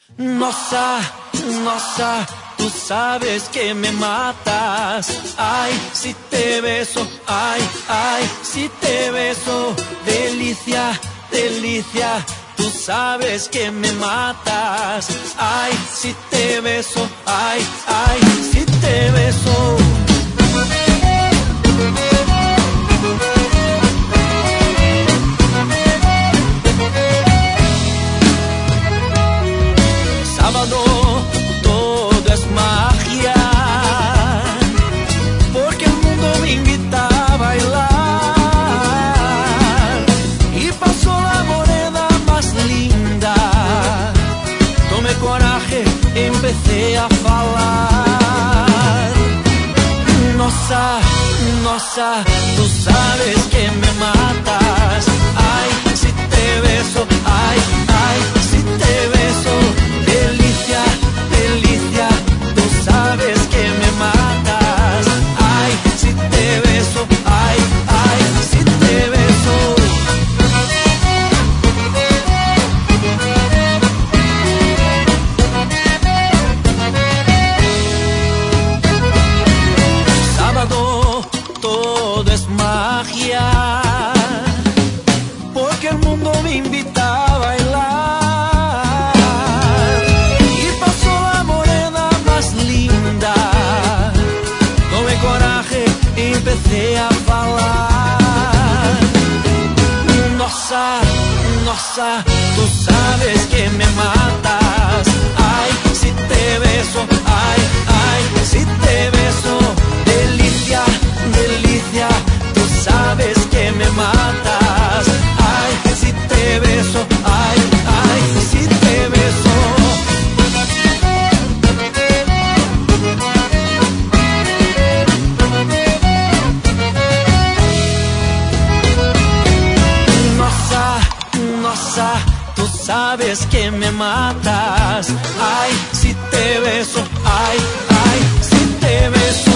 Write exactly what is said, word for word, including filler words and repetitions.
Nossa, nossa, tú sabes que me matas. Ay, si te beso, ay, ay, si te beso. Delicia, delicia, tú sabes que me matas. Ay, si te beso, ay, ay, si te beso. Sábado, todo es magia, porque el mundo me invita a bailar. Y pasó la morena más linda, tomé coraje, empecé a falar. Nossa, nossa, tú sabes que me matas. Ay, si te beso, ay, ay, si te beso. Delicia, delicia, tú sabes que me matas. Ay, si te beso, ay, ay, si te beso. Sábado, todo es magia, porque el mundo me invita a bailar. Y pasó la morena más linda, tomé coraje, empecé a falar. Nossa, nossa, tú sabes que me matas. Ay, si te beso, ay, ay, si te beso. Delicia, delicia, tú sabes que me matas. Ay, si te beso, ay, ay, si te beso. Nossa, nossa, tú sabes que me matas. Ay, si te beso, ay, ay, si te beso.